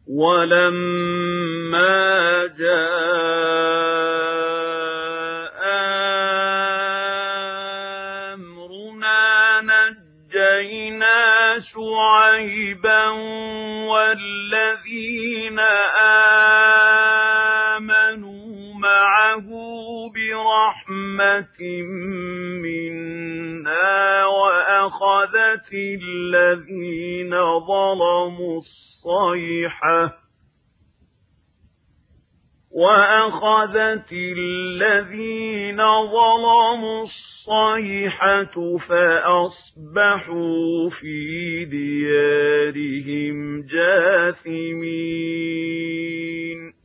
ولما جاء أمرنا نجينا شعيبا والذين آمنوا معه برحمة منا وأخذت الذين ظلموا الصيحة فأصبحوا في ديارهم جاثمين.